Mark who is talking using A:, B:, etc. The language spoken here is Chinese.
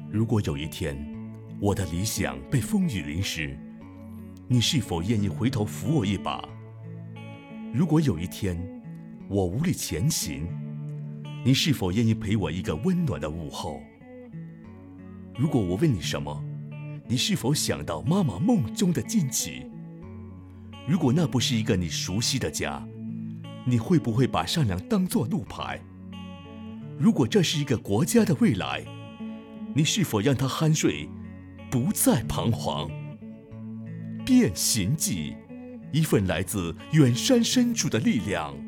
A: 如果有一天我的理想被风雨淋湿，你是否愿意回头扶我一把？如果有一天我无力前行，你是否愿意陪我一个温暖的午后？如果我问你什么，你是否想到妈妈梦中的惊奇？如果那不是一个你熟悉的家，你会不会把善良当作路牌？如果这是一个国家的未来，你是否让它酣睡，不再彷徨？变形记，一份来自远山深处的力量。